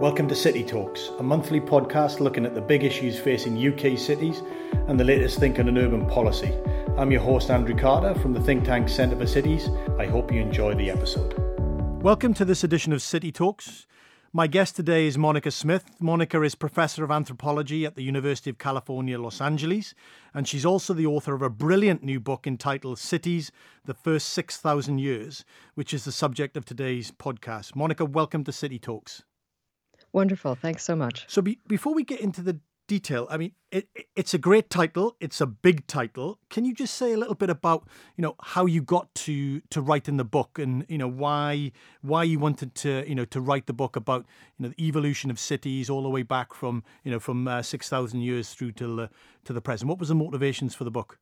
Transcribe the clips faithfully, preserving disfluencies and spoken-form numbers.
Welcome to City Talks, a monthly podcast looking at the big issues facing U K cities and the latest thinking on urban policy. I'm your host, Andrew Carter, from the think tank Centre for Cities. I hope you enjoy the episode. Welcome to this edition of City Talks. My guest today is Monica Smith. Monica is Professor of Anthropology at the University of California, Los Angeles, and she's also the author of a brilliant new book entitled Cities, the First six thousand Years, which is the subject of today's podcast. Monica, welcome to City Talks. Wonderful. Thanks so much. So be, before we get into the detail, I mean, it, it's a great title. It's a big title. Can you just say a little bit about, you know, how you got to to write in the book, and, you know, why why you wanted to, you know, to write the book about, you know, the evolution of cities all the way back from, you know, from uh, six thousand years through to the, to the present? What was the motivations for the book?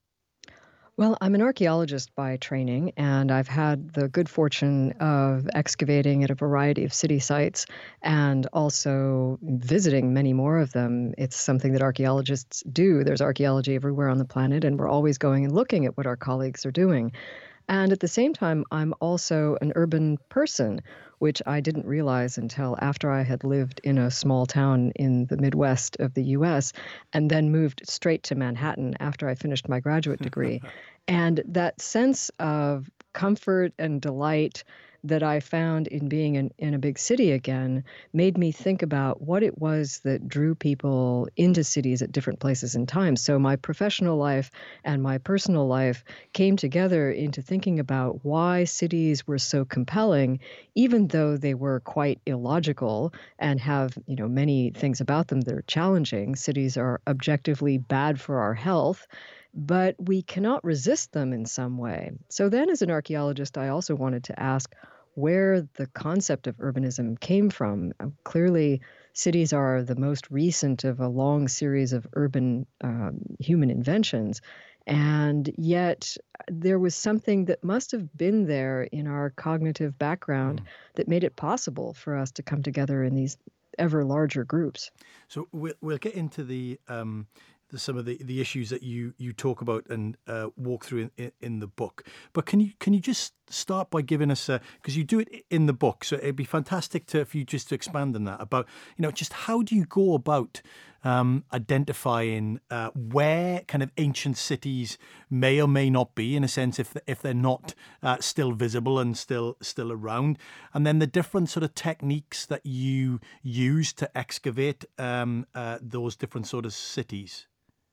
Well, I'm an archaeologist by training, and I've had the good fortune of excavating at a variety of city sites and also visiting many more of them. It's something that archaeologists do. There's archaeology everywhere on the planet, and we're always going and looking at what our colleagues are doing. And at the same time, I'm also an urban person, which I didn't realize until after I had lived in a small town in the Midwest of the U S and then moved straight to Manhattan after I finished my graduate degree. And that sense of comfort and delight that I found in being in, in a big city again made me think about what it was that drew people into cities at different places and times. So my professional life and my personal life came together into thinking about why cities were so compelling, even though they were quite illogical and have, you know, many things about them that are challenging. Cities are objectively bad for our health, but we cannot resist them in some way. So then, as an archaeologist, I also wanted to ask where the concept of urbanism came from. Uh, clearly, cities are the most recent of a long series of urban um, human inventions. And yet there was something that must have been there in our cognitive background mm. that made it possible for us to come together in these ever larger groups. So we'll, we'll get into the... Um... The, some of the, the issues that you, you talk about and uh, walk through in, in, in the book. But can you can you just start by giving us a, because you do it in the book, so it'd be fantastic to, for you just to expand on that, about, you know, just how do you go about um, identifying uh, where kind of ancient cities may or may not be, in a sense, if if they're not uh, still visible and still still around, and then the different sort of techniques that you use to excavate um, uh, those different sort of cities.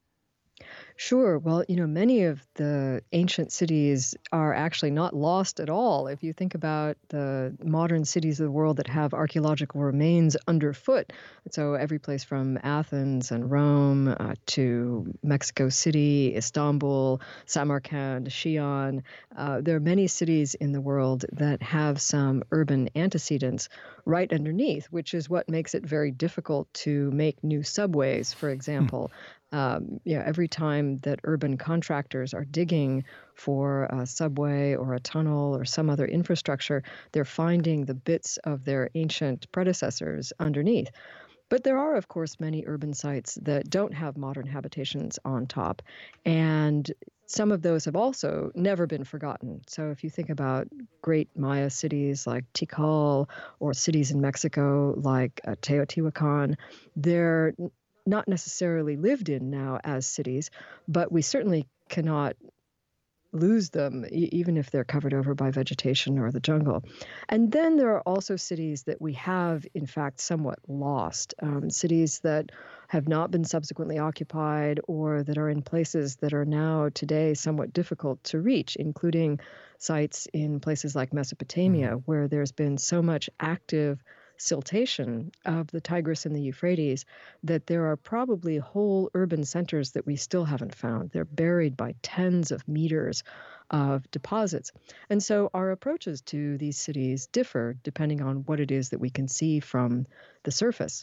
Sure. Well, you know, many of the ancient cities are actually not lost at all. If you think about the modern cities of the world that have archaeological remains underfoot, so every place from Athens and Rome uh, to Mexico City, Istanbul, Samarkand, Xi'an, uh, there are many cities in the world that have some urban antecedents right underneath, which is what makes it very difficult to make new subways, for example. Hmm. Um, you know, every time that urban contractors are digging for a subway or a tunnel or some other infrastructure, they're finding the bits of their ancient predecessors underneath. But there are, of course, many urban sites that don't have modern habitations on top. And some of those have also never been forgotten. So if you think about great Maya cities like Tikal, or cities in Mexico like uh, Teotihuacan, they're not necessarily lived in now as cities, but we certainly cannot lose them, e- even if they're covered over by vegetation or the jungle. And then there are also cities that we have, in fact, somewhat lost, um, cities that have not been subsequently occupied or that are in places that are now today somewhat difficult to reach, including sites in places like Mesopotamia, mm-hmm. where there's been so much active siltation of the Tigris and the Euphrates that there are probably whole urban centers that we still haven't found. They're buried by tens of meters of deposits. And so our approaches to these cities differ depending on what it is that we can see from the surface.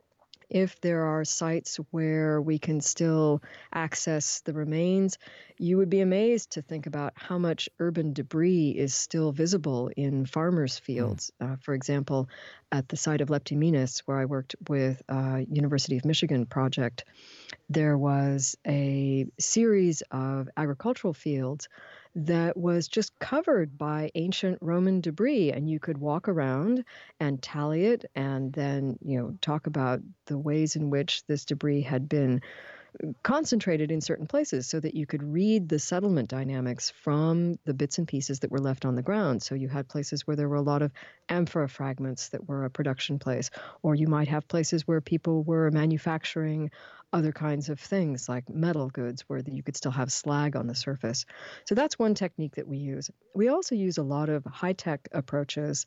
If there are sites where we can still access the remains, you would be amazed to think about how much urban debris is still visible in farmers' fields. Mm. Uh, for example, at the site of Leptiminas, where I worked with a University of Michigan project, there was a series of agricultural fields that was just covered by ancient Roman debris. And you could walk around and tally it and then, you know, talk about the ways in which this debris had been concentrated in certain places so that you could read the settlement dynamics from the bits and pieces that were left on the ground. So you had places where there were a lot of amphora fragments that were a production place, or you might have places where people were manufacturing other kinds of things like metal goods where you could still have slag on the surface. So that's one technique that we use. We also use a lot of high-tech approaches,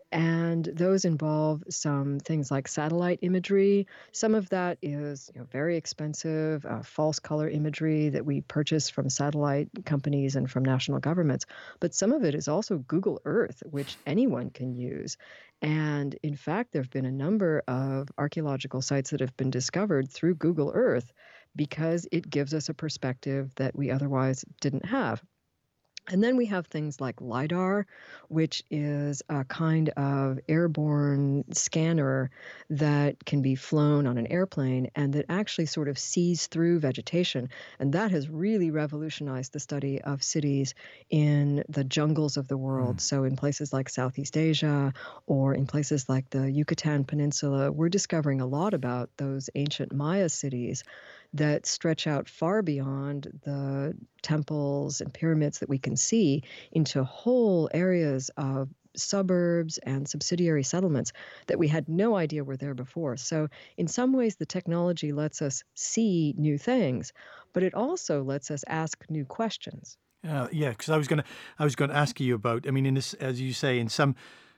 and those involve some things like satellite imagery. Some of that is, you know, very expensive, uh, false color imagery that we purchase from satellite companies and from national governments. But some of it is also Google Earth, which anyone can use. And in fact, there have been a number of archaeological sites that have been discovered through Google Earth because it gives us a perspective that we otherwise didn't have. And then we have things like LiDAR, which is a kind of airborne scanner that can be flown on an airplane and that actually sort of sees through vegetation. And that has really revolutionized the study of cities in the jungles of the world. Mm. So in places like Southeast Asia or in places like the Yucatan Peninsula, we're discovering a lot about those ancient Maya cities that stretch out far beyond the temples and pyramids that we can see into whole areas of suburbs and subsidiary settlements that we had no idea were there before. So in some ways, the technology lets us see new things, but it also lets us ask new questions. Uh, yeah, because I was going to, I was going to ask you about. I mean, in this, as you say, in some,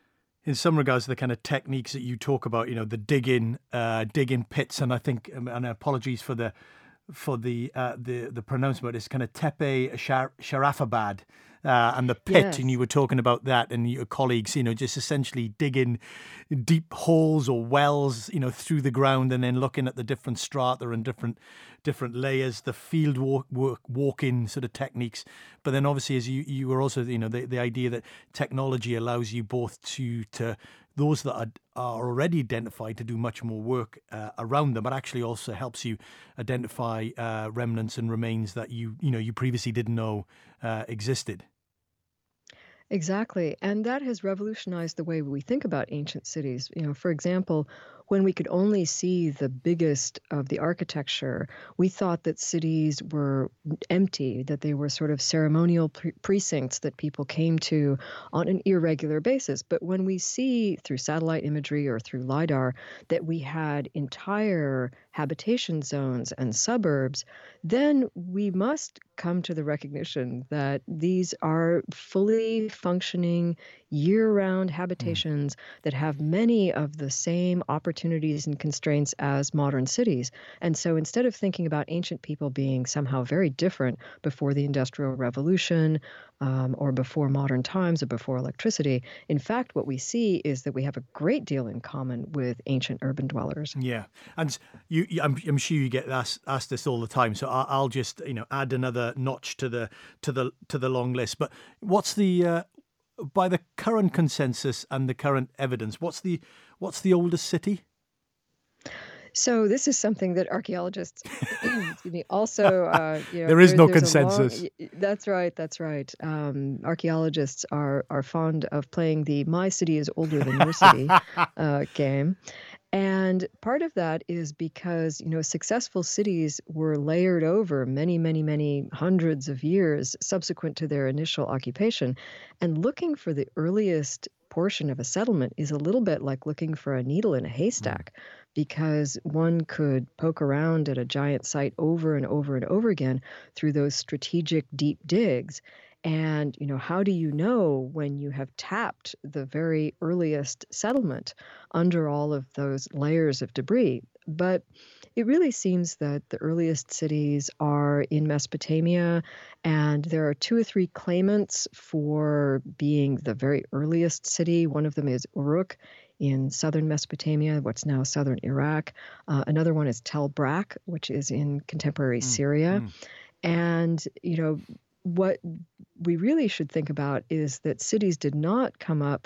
in some regards, the kind of techniques that you talk about, you know, the digging, uh, digging pits, and I think, um, and apologies for the, for the uh, the the pronouncement, it's kind of Tepe Shar- Sharafabad. Uh, and the pit, Yes. and you were talking about that, and your colleagues, you know, just essentially digging deep holes or wells, you know, through the ground, and then looking at the different strata and different different layers, the field walk, work, walking sort of techniques. But then, obviously, as you you were also, you know, the, the idea that technology allows you both to to those that are, are already identified to do much more work uh, around them, but actually also helps you identify uh, remnants and remains that you you know you previously didn't know uh, existed. Exactly. And that has revolutionized the way we think about ancient cities. You know, for example, when we could only see the biggest of the architecture, we thought that cities were empty, that they were sort of ceremonial pre- precincts that people came to on an irregular basis. But when we see through satellite imagery or through LiDAR that we had entire habitation zones and suburbs, then we must come to the recognition that these are fully functioning year-round Mm. habitations that have many of the same opportunities and constraints as modern cities. And so instead of thinking about ancient people being somehow very different before the Industrial Revolution, um, or before modern times or before electricity, in fact, what we see is that we have a great deal in common with ancient urban dwellers. Yeah, and you, you I'm, I'm sure you get asked, asked this all the time. So I, I'll just you know add another notch to the to the to the long list. But what's the uh, by the current consensus and the current evidence? What's the what's the oldest city? So this is something that archaeologists, excuse me, also, uh, you know, There is there, no there's a long. consensus. y- y- That's right, that's right. Um, archaeologists are are fond of playing the "My city is older than your city" uh, game, and part of that is because you know successful cities were layered over many, many, many hundreds of years subsequent to their initial occupation, and looking for the earliest portion of a settlement is a little bit like looking for a needle in a Mm. haystack because one could poke around at a giant site over and over and over again through those strategic deep digs. And, you know, how do you know when you have tapped the very earliest settlement under all of those layers of debris? But it really seems that the earliest cities are in Mesopotamia, and there are two or three claimants for being the very earliest city. One of them is Uruk in southern Mesopotamia, what's now southern Iraq. Uh, another one is Tel Brak, which is in contemporary Mm. Syria. Mm. And, you know, what we really should think about is that cities did not come up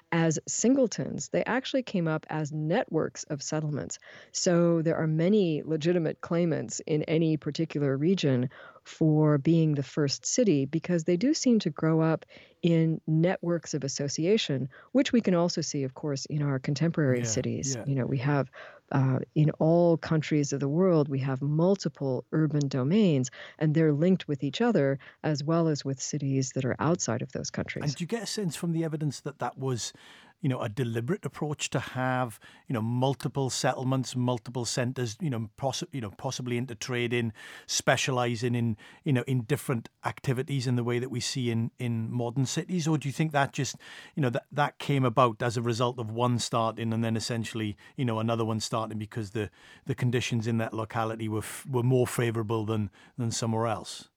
as singletons. They actually came up as networks of settlements. So there are many legitimate claimants in any particular region for being the first city because they do seem to grow up in networks of association, which we can also see, of course, in our contemporary Yeah, cities. yeah. You know, we have uh, in all countries of the world, we have multiple urban domains, and they're linked with each other as well as with cities that are outside of those And countries. do you get a sense from the evidence that that was, you know, a deliberate approach to have, you know, multiple settlements, multiple centres, you know, poss- you know, possibly into trading, specialising in, you know, in different activities in the way that we see in, in modern cities? Or do you think that just, you know, that, that came about as a result of one starting and then essentially, you know, another one starting because the, the conditions in that locality were f- were more favourable than than somewhere else?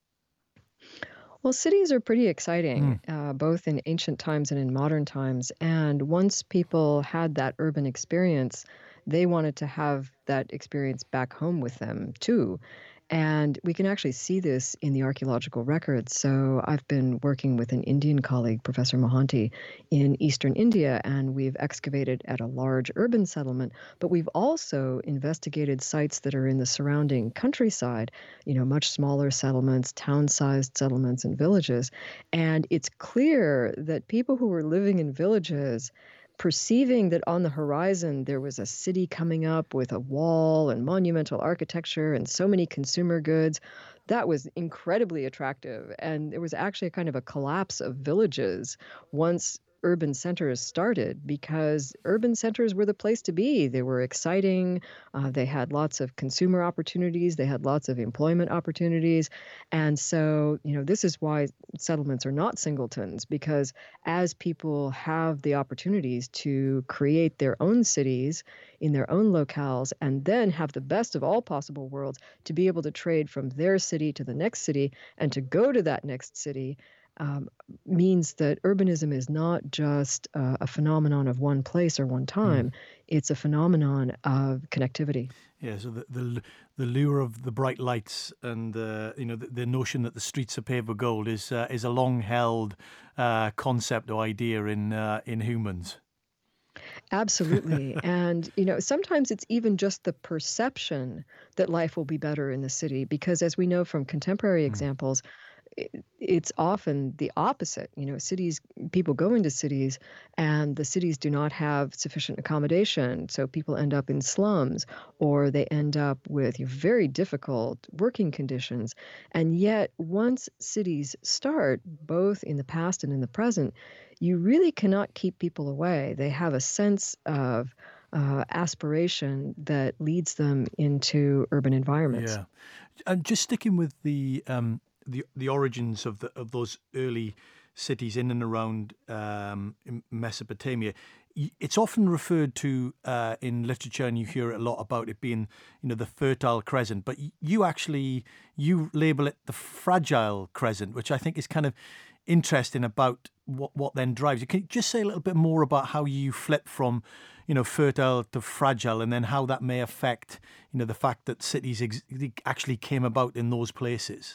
Well, cities are pretty exciting, Mm. uh, both in ancient times and in modern times. And once people had that urban experience, they wanted to have that experience back home with them too. And we can actually see this in the archaeological records. So I've been working with an Indian colleague, Professor Mohanty, in eastern India, and we've excavated at a large urban settlement, but we've also investigated sites that are in the surrounding countryside, you know, much smaller settlements, town-sized settlements and villages. And it's clear that people who were living in villages, perceiving that on the horizon there was a city coming up with a wall and monumental architecture and so many consumer goods, that was incredibly attractive. And there was actually a kind of a collapse of villages once urban centers started because urban centers were the place to be. They were exciting. Uh, they had lots of consumer opportunities. They had lots of employment opportunities. And so, you know, this is why settlements are not singletons, because as people have the opportunities to create their own cities in their own locales and then have the best of all possible worlds to be able to trade from their city to the next city and to go to that next city, um, means that urbanism is not just uh, a phenomenon of one place or one Mm. time. It's a phenomenon of connectivity. Yeah, so the, the the lure of the bright lights and uh, you know the, the notion that the streets are paved with gold is uh, is a long held uh, concept or idea in uh, in humans. Absolutely. And, you know, sometimes it's even just the perception that life will be better in the city, because as we know from contemporary Mm. examples, i- it's often the opposite. You know, cities, people go into cities and the cities do not have sufficient accommodation. So people end up in slums or they end up with very difficult working conditions. And yet, once cities start, both in the past and in the present, you really cannot keep people away. They have a sense of uh, aspiration that leads them into urban environments. Yeah, and just sticking with the um, the the origins of the of those early cities in and around um, in Mesopotamia, y- it's often referred to uh, in literature, and you hear a lot about it being, you know, the Fertile Crescent. But y- you actually you label it the Fragile Crescent, which I think is kind of interesting about what what then drives you. Can you just say a little bit more about how you flip from, you know, fertile to fragile, and then how that may affect, you know, the fact that cities ex- actually came about in those places?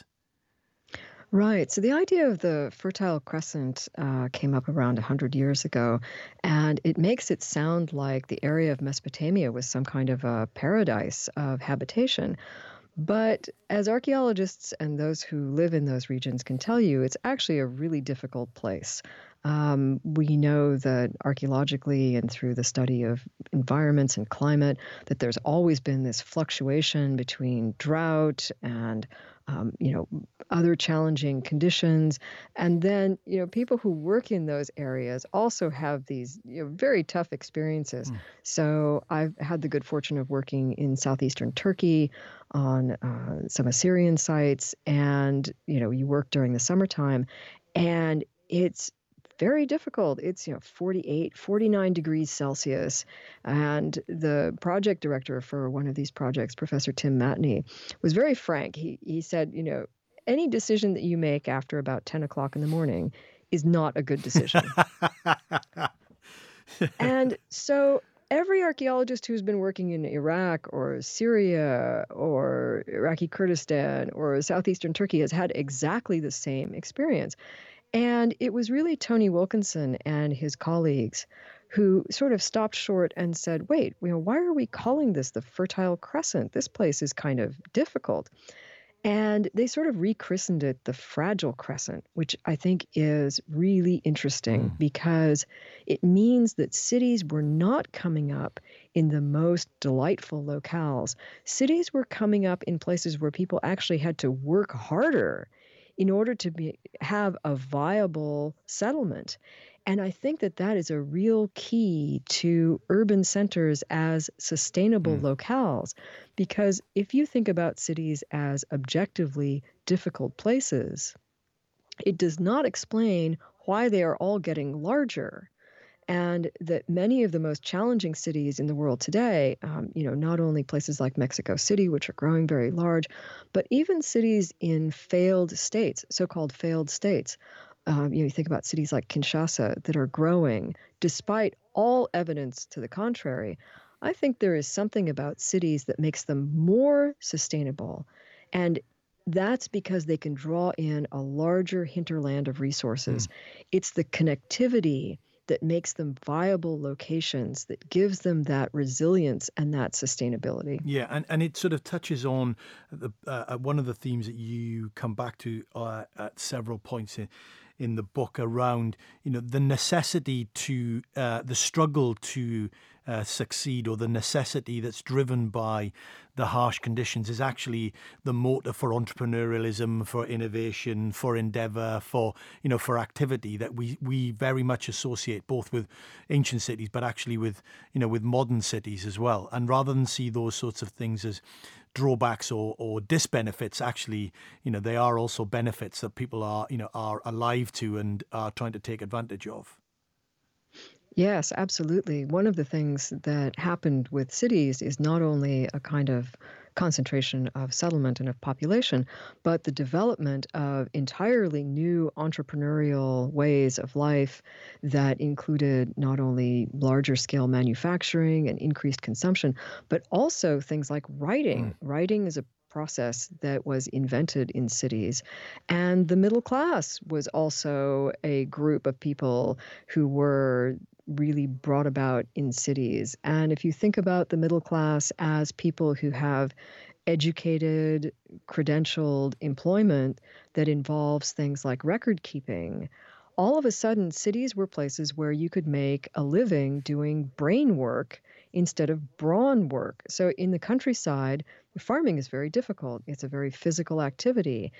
Right. So the idea of the Fertile Crescent uh, came up around one hundred years ago, and it makes it sound like the area of Mesopotamia was some kind of a paradise of habitation. But as archaeologists and those who live in those regions can tell you, it's actually a really difficult place. Um, we know that archaeologically and through the study of environments and climate, that there's always been this fluctuation between drought and um, you know, other challenging conditions. And then, you know, people who work in those areas also have these, you know, very tough experiences. Hmm. So I've had the good fortune of working in southeastern Turkey on uh, some Assyrian sites, and you know, you work during the summertime, and it's very difficult. It's, you know, forty-eight, forty-nine degrees Celsius. And the project director for one of these projects, Professor Tim Matney, was very frank. He, he said, you know, any decision that you make after about ten o'clock in the morning is not a good decision. And so every archaeologist who's been working in Iraq or Syria or Iraqi Kurdistan or southeastern Turkey has had exactly the same experience. And it was really Tony Wilkinson and his colleagues who sort of stopped short and said, wait, you know, why are we calling this the Fertile Crescent? This place is kind of difficult. And they sort of rechristened it the Fragile Crescent, which I think is really interesting Mm. because it means that cities were not coming up in the most delightful locales. Cities were coming up in places where people actually had to work harder in order to be have a viable settlement. And I think that that is a real key to urban centers as sustainable Mm. locales. Because if you think about cities as objectively difficult places, it does not explain why they are all getting larger. And that many of the most challenging cities in the world today, um, you know, not only places like Mexico City, which are growing very large, but even cities in failed states, so-called failed states. Um, you know, you think about cities like Kinshasa that are growing despite all evidence to the contrary. I think there is something about cities that makes them more sustainable. And that's because they can draw in a larger hinterland of resources. Mm. It's the connectivity that makes them viable locations, that gives them that resilience and that sustainability. Yeah, and, and it sort of touches on the uh, one of the themes that you come back to uh, at several points in, in the book around, you know, the necessity to, uh, the struggle to uh, succeed, or the necessity that's driven by the harsh conditions is actually the motor for entrepreneurialism, for innovation, for endeavor, for, you know, for activity that we, we very much associate both with ancient cities, but actually with, you know, with modern cities as well. And rather than see those sorts of things as drawbacks or, or disbenefits, actually, you know, they are also benefits that people are, you know, are alive to and are trying to take advantage of. Yes, absolutely. One of the things that happened with cities is not only a kind of concentration of settlement and of population, but the development of entirely new entrepreneurial ways of life that included not only larger scale manufacturing and increased consumption, but also things like Mm. writing. Writing is a process that was invented in cities. And the middle class was also a group of people who were really brought about in cities. And if you think about the middle class as people who have educated, credentialed employment that involves things like record keeping, all of a sudden cities were places where you could make a living doing brain work instead of brawn work. So in the countryside, farming is very difficult. It's a very physical activity.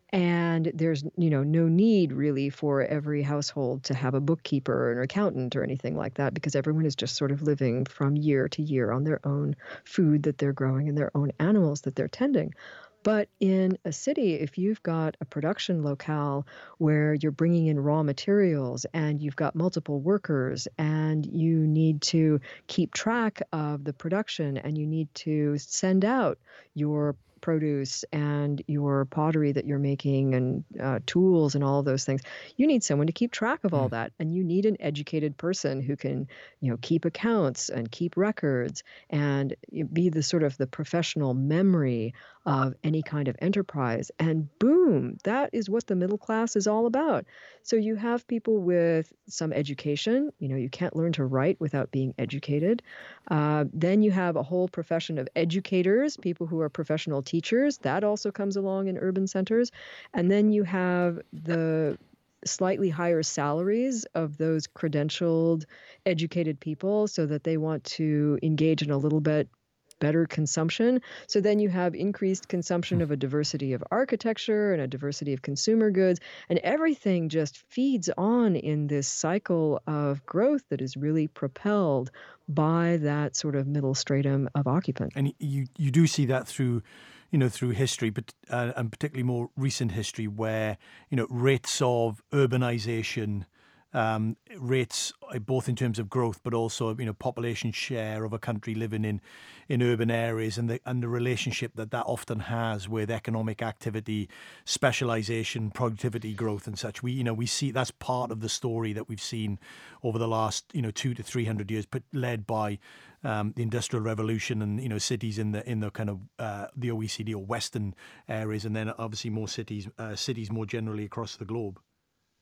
And there's, you know, no need really for every household to have a bookkeeper or an accountant or anything like that because everyone is just sort of living from year to year on their own food that they're growing and their own animals that they're tending. But in a city, if you've got a production locale where you're bringing in raw materials and you've got multiple workers and you need to keep track of the production and you need to send out your produce and your pottery that you're making and uh, tools and all of those things, you need someone to keep track of all Mm. that. And you need an educated person who can, you know, keep accounts and keep records and be the sort of the professional memory of any kind of enterprise. And boom, that is what the middle class is all about. So you have people with some education. You know, you can't learn to write without being educated. Uh, then you have a whole profession of educators, people who are professional teachers. That also comes along in urban centers. And then you have the slightly higher salaries of those credentialed, educated people so that they want to engage in a little bit better consumption. So then you have increased consumption of a diversity of architecture and a diversity of consumer goods, and everything just feeds on in this cycle of growth that is really propelled by that sort of middle stratum of occupant. And you you do see that through, you know, through history, but uh, and particularly more recent history, where, you know, rates of urbanization, um, rates uh, both in terms of growth, but also, you know, population share of a country living in in urban areas, and the and the relationship that that often has with economic activity, specialization, productivity growth, and such. We you know we see that's part of the story that we've seen over the last, you know, two to three hundred years, but led by um, the Industrial Revolution and, you know, cities in the in the kind of uh, the O E C D or Western areas, and then obviously more cities uh, cities more generally across the globe.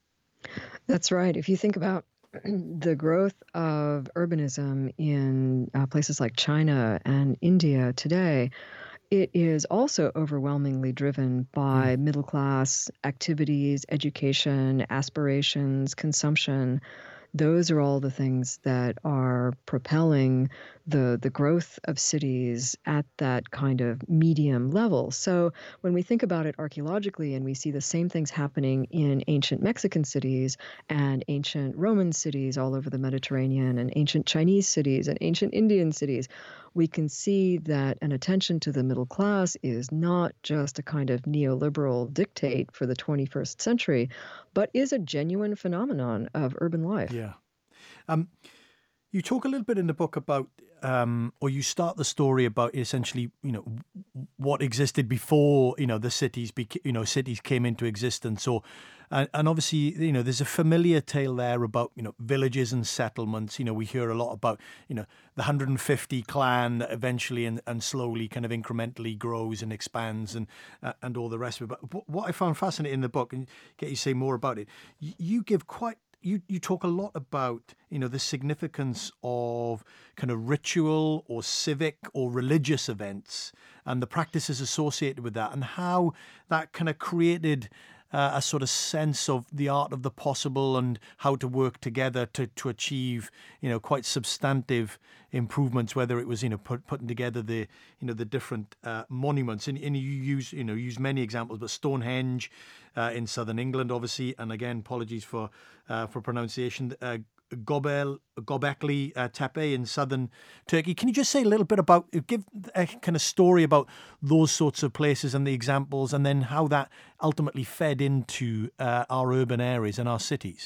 That's right. If you think about the growth of urbanism in uh, places like China and India today, it is also overwhelmingly driven Mm, by middle class activities, education, aspirations, consumption. Those are all the things that are propelling the the growth of cities at that kind of medium level. So when we think about it archaeologically and we see the same things happening in ancient Mexican cities and ancient Roman cities all over the Mediterranean and ancient Chinese cities and ancient Indian cities, we can see that an attention to the middle class is not just a kind of neoliberal dictate for the twenty-first century, but is a genuine phenomenon of urban life. yeah. Um, you talk a little bit in the book about, um, or you start the story about essentially, you know, what existed before, you know, the cities, bec- you know, cities came into existence. Or, and, and obviously, you know, there's a familiar tale there about, you know, villages and settlements. You know, we hear a lot about, you know, the one hundred fifty clan that eventually and, and slowly kind of incrementally grows and expands and uh, and all the rest of it. But what I found fascinating in the book, and get you to say more about it, you, you give quite you you talk a lot about, you know, the significance of kind of ritual or civic or religious events and the practices associated with that, and how that kind of created uh, a sort of sense of the art of the possible and how to work together to to achieve, you know, quite substantive improvements. Whether it was, you know, put, putting together the, you know, the different uh, monuments, and, and you use, you know, use many examples, but Stonehenge uh, in southern England, obviously, and again, apologies for uh, for pronunciation. Uh, Gobel, Gobekli uh, Tepe in southern Turkey. Can you just say a little bit about, give a kind of story about those sorts of places and the examples, and then how that ultimately fed into uh, our urban areas and our cities?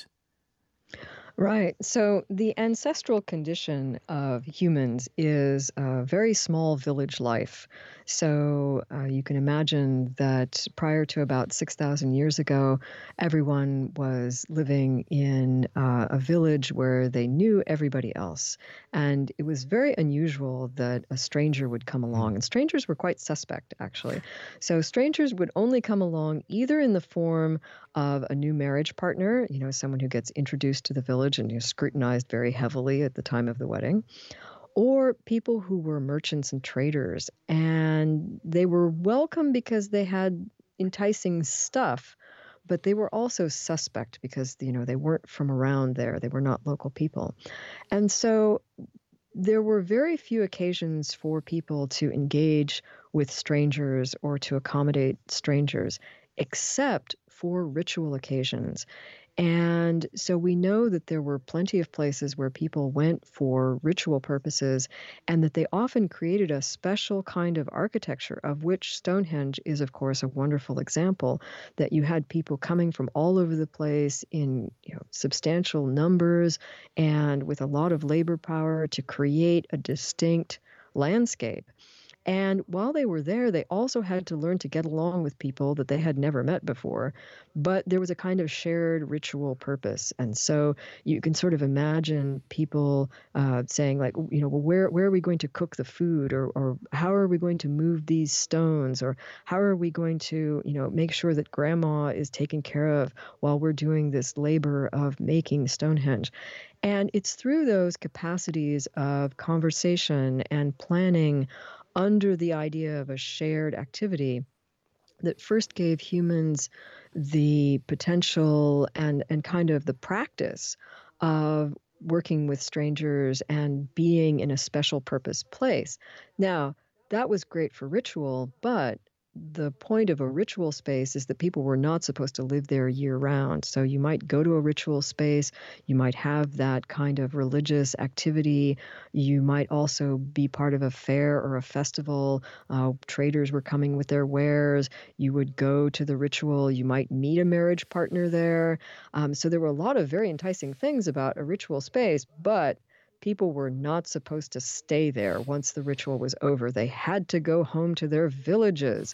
Right. So the ancestral condition of humans is a very small village life. So uh, you can imagine that prior to about six thousand years ago, everyone was living in uh, a village where they knew everybody else. And it was very unusual that a stranger would come Mm. along. And strangers were quite suspect, actually. So strangers would only come along either in the form of a new marriage partner, you know, someone who gets introduced to the village and is scrutinized very heavily at the time of the wedding, or people who were merchants and traders. And they were welcome because they had enticing stuff, but they were also suspect because, you know, they weren't from around there. They were not local people. And so there were very few occasions for people to engage with strangers or to accommodate strangers, except for ritual occasions. And so we know that there were plenty of places where people went for ritual purposes, and that they often created a special kind of architecture, of which Stonehenge is, of course, a wonderful example. That you had people coming from all over the place in, you know, substantial numbers and with a lot of labor power to create a distinct landscape. And while they were there, they also had to learn to get along with people that they had never met before. But there was a kind of shared ritual purpose. And so you can sort of imagine people uh, saying, like, you know, well, where, where are we going to cook the food? Or, or how are we going to move these stones? Or how are we going to, you know, make sure that grandma is taken care of while we're doing this labor of making Stonehenge? And it's through those capacities of conversation and planning under the idea of a shared activity that first gave humans the potential and, and kind of the practice of working with strangers and being in a special purpose place. Now, that was great for ritual, but the point of a ritual space is that people were not supposed to live there year round. So you might go to a ritual space, you might have that kind of religious activity, you might also be part of a fair or a festival. Uh, traders were coming with their wares. You would go to the ritual. You might meet a marriage partner there. Um, so there were a lot of very enticing things about a ritual space, but people were not supposed to stay there once the ritual was over. They had to go home to their villages.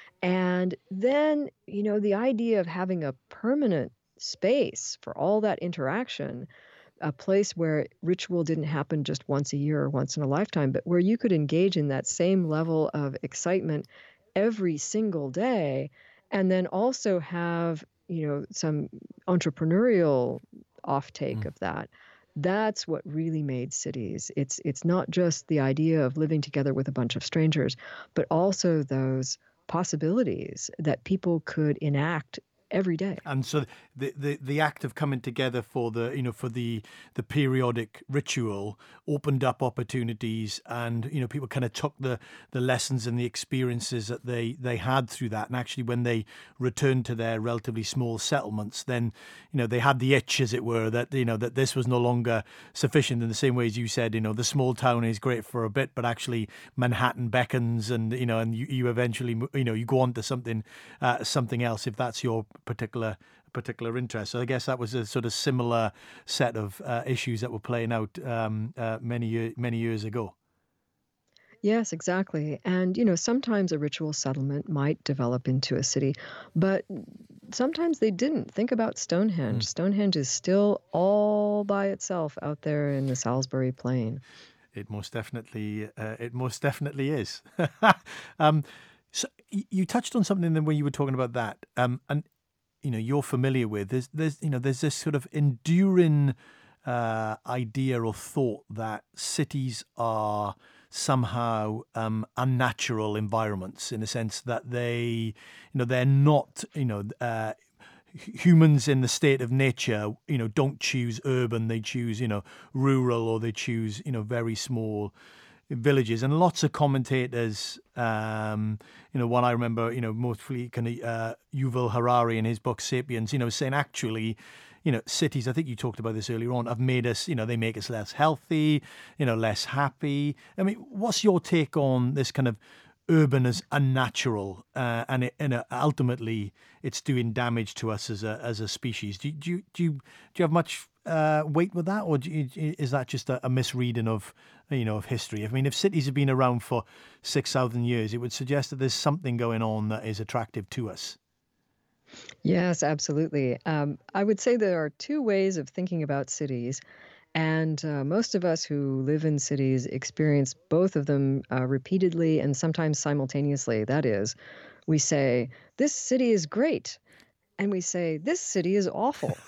And then, you know, the idea of having a permanent space for all that interaction, a place where ritual didn't happen just once a year or once in a lifetime, but where you could engage in that same level of excitement every single day, and then also have you know, some entrepreneurial offtake Mm. of that. That's what really made cities. It's it's not just the idea of living together with a bunch of strangers, but also those possibilities that people could enact every day. And so the, the the act of coming together for the you know for the the periodic ritual opened up opportunities, and you know people kind of took the the lessons and the experiences that they they had through that, and actually when they returned to their relatively small settlements, then you know they had the itch, as it were, that you know that this was no longer sufficient. In the same way as you said, you know the small town is great for a bit, but actually Manhattan beckons, and you know and you, you eventually you know you go on to something uh, something else if that's your particular particular interest. So I guess that was a sort of similar set of uh, issues that were playing out um, uh, many year, many years ago. Yes, exactly. And, you know, sometimes a ritual settlement might develop into a city, but sometimes they didn't. Think about Stonehenge. Mm. Stonehenge is still all by itself out there in the Salisbury Plain. It most definitely, uh, it most definitely is. um, so y- you touched on something then when you were talking about that, um, and you know you're familiar with. There's, there's, you know, there's this sort of enduring uh, idea or thought that cities are somehow um, unnatural environments, in the sense that they, you know, they're not, you know. Uh, humans in the state of nature, you know, don't choose urban, they choose, you know, rural, or they choose, you know, very small villages. And lots of commentators, um, you know, one I remember, you know, mostly kind of uh, Yuval Harari in his book Sapiens, you know, saying actually, you know, cities, I think you talked about this earlier on, have made us, you know, they make us less healthy, you know, less happy. I mean, what's your take on this kind of urban as unnatural, uh, and it, and uh, ultimately it's doing damage to us as a as a species? Do, you- do you do you do you have much uh, weight with that, or do you, is that just a, a misreading of you know of history? I mean, if cities have been around for six thousand years, it would suggest that there's something going on that is attractive to us. Yes, absolutely. Um, I would say there are two ways of thinking about cities. And uh, most of us who live in cities experience both of them uh, repeatedly and sometimes simultaneously. That is, we say, this city is great. And we say, this city is awful.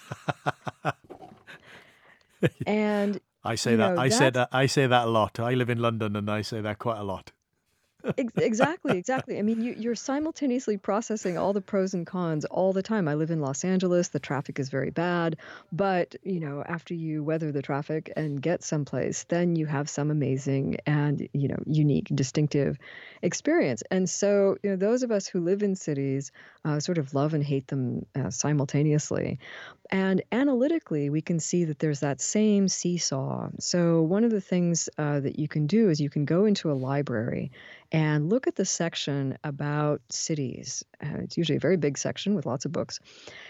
And, I say you that. know, I say that's that. I say that a lot. I live in London, and I say that quite a lot. Ex exactly, exactly. I mean, you you're simultaneously processing all the pros and cons all the time. I live in Los Angeles, the traffic is very bad, but, you know, after you weather the traffic and get someplace, then you have some amazing and, you know, unique, distinctive experience. And so, you know, those of us who live in cities uh, sort of love and hate them uh, simultaneously. And analytically, we can see that there's that same seesaw. So, one of the things uh, that you can do is you can go into a library and look at the section about cities. Uh, it's usually a very big section with lots of books.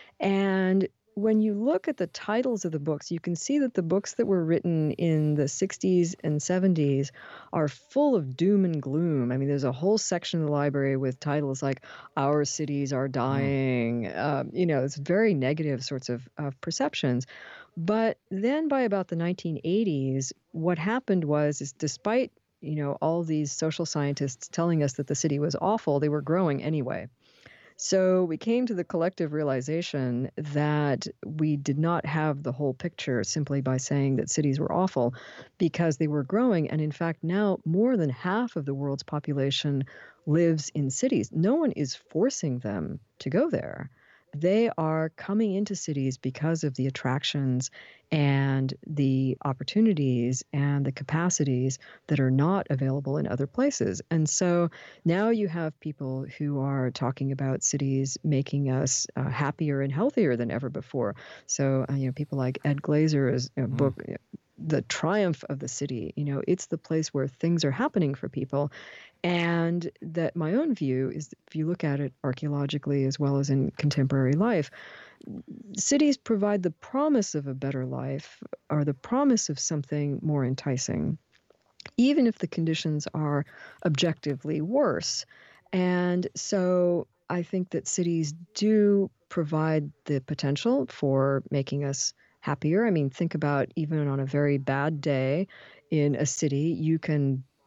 And when you look at the titles of the books, you can see that the books that were written in the sixties and seventies are full of doom and gloom. I mean, there's a whole section of the library with titles like Our Cities Are Mm. Dying. Um, you know, it's very negative sorts of, of perceptions. But then by about the nineteen eighties, what happened was, is despite you know all these social scientists telling us that the city was awful, they were growing anyway. So we came to the collective realization that we did not have the whole picture simply by saying that cities were awful, because they were growing. And in fact, now more than half of the world's population lives in cities. No one is forcing them to go there. They are coming into cities because of the attractions and the opportunities and the capacities that are not available in other places. And so now you have people who are talking about cities making us uh, happier and healthier than ever before. So, uh, you know, people like Ed Glazer's uh, Mm. book, uh, The Triumph of the City, you know, it's the place where things are happening for people. And that my own view is, if you look at it archaeologically as well as in contemporary life, cities provide the promise of a better life, or the promise of something more enticing, even if the conditions are objectively worse. And so I think that cities do provide the potential for making us happier. I mean, think about even on a very bad day in a city, you can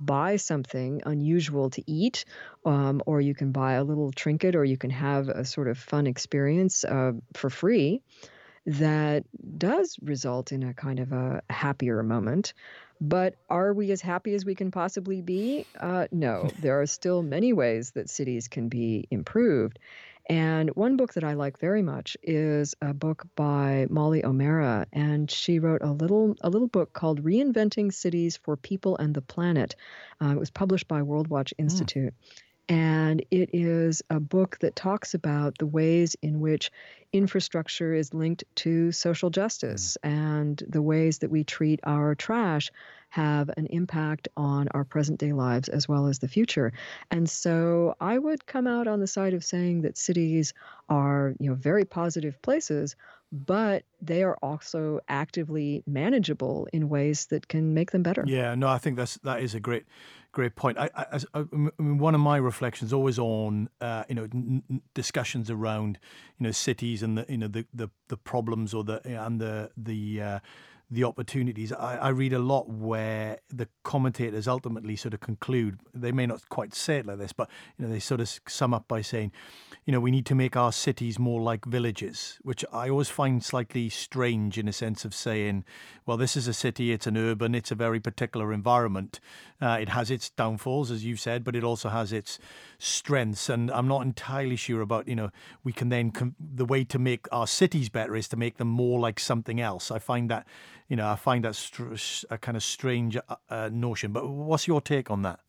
buy something unusual to eat, um, or you can buy a little trinket, or you can have a sort of fun experience uh, for free that does result in a kind of a happier moment. But are we as happy as we can possibly be? Uh, no, there are still many ways that cities can be improved. And one book that I like very much is a book by Molly O'Mara, and she wrote a little a little book called "Reinventing Cities for People and the Planet." Uh, it was published by World Watch Mm. Institute. And it is a book that talks about the ways in which infrastructure is linked to social Mm. justice, and the ways that we treat our trash have an impact on our present day lives as well as the future. And so I would come out on the side of saying that cities are, you know, very positive places, but they are also actively manageable in ways that can make them better. Yeah, no, I think that's that is a great, great point. I, I, as- I mean, one of my reflections always on, uh, you know, n- n- discussions around, you know, cities and the, you know, the the, the problems or the and the the uh, the opportunities. I, I read a lot where the commentators ultimately sort of conclude. They may not quite say it like this, but you know, they sort of sum up by saying, you know, we need to make our cities more like villages, which I always find slightly strange in a sense of saying, well, this is a city, it's an urban, it's a very particular environment. Uh, it has its downfalls, as you've said, but it also has its strengths. And I'm not entirely sure about, you know, we can then, com- the way to make our cities better is to make them more like something else. I find that, you know, I find that str- a kind of strange uh, uh, notion. But what's your take on that?